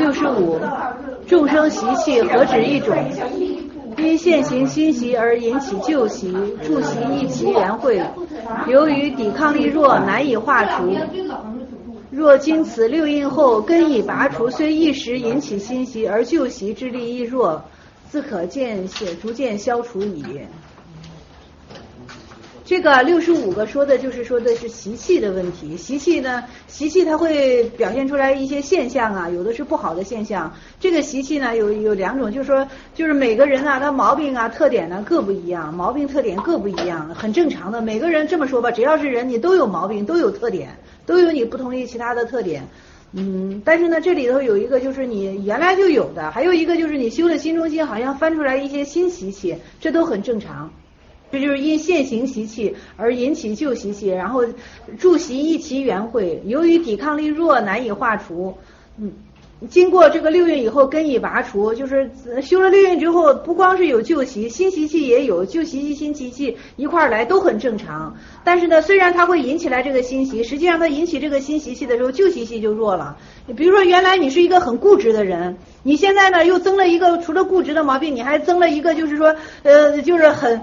65众生习气何止一种？因现行新习而引起旧习，助习一其缘会，由于抵抗力弱，难以化除。若经此六印后，根已拔除，虽一时引起新习，而旧习之力亦弱，自可逐渐消除矣。这个65个说的是习气的问题。习气它会表现出来一些现象啊，有的是不好的现象。这个习气呢有两种，就是每个人啊，他毛病啊特点呢各不一样，毛病特点各不一样，很正常的。每个人这么说吧，只要是人，你都有毛病，都有特点，都有你不同于其他的特点。但是呢，这里头有一个就是你原来就有的，还有一个就是你修了心中心，好像翻出来一些新习气，这都很正常。这就是因现行习气而引起旧习气，然后助习一其缘会，由于抵抗力弱，难以化除。经过这个六运以后，根已拔除，就是修了六运之后，不光是有旧习，新习气也有，旧习气、新习气一块来都很正常。但是呢，虽然它会引起来这个新习，实际上它引起这个新习气的时候，旧习气就弱了。比如说原来你是一个很固执的人，你现在呢又增了一个，除了固执的毛病，你还增了一个，就是说就是很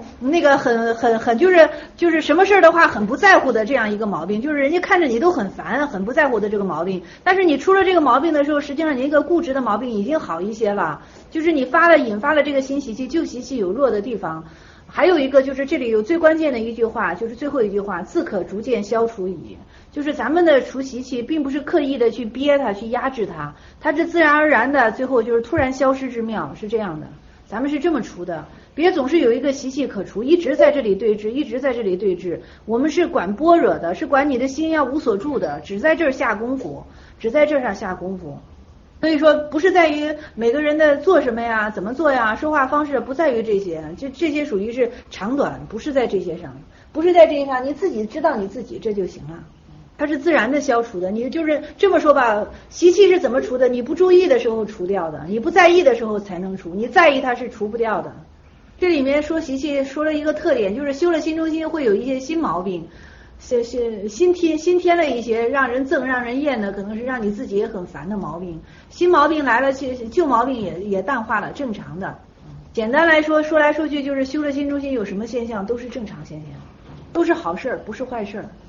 就是什么事的话很不在乎的这样一个毛病，就是人家看着你都很烦，很不在乎的这个毛病。但是你出了这个毛病的时候，实际上你一个固执的毛病已经好一些了，就是你引发了这个新习气，旧习气有弱的地方。还有一个就是这里有最关键的一句话，就是最后一句话，自可逐渐消除矣。就是咱们的除习气并不是刻意的去憋它，去压制它，它是自然而然的，最后就是突然消失之妙，是这样的。咱们是这么除的，别总是有一个习气可除，一直在这里对峙，一直在这里对峙。我们是管般若的，是管你的心要无所住的，只在这儿下功夫，只在这上下功夫。所以说不是在于每个人的做什么呀，怎么做呀，说话方式不在于这些，这些属于是长短，不是在这些上，不是在这些上，你自己知道你自己这就行了。它是自然的消除的，你就是这么说吧，习气是怎么除的？你不注意的时候除掉的，你不在意的时候才能除，你在意它是除不掉的。这里面说习气说了一个特点，就是修了心中心会有一些新毛病，新添了一些让人憎让人厌的，可能是让你自己也很烦的毛病。新毛病来了，旧毛病也淡化了，正常的。简单来说来说去就是修了心中心有什么现象都是正常现象，都是好事，不是坏事。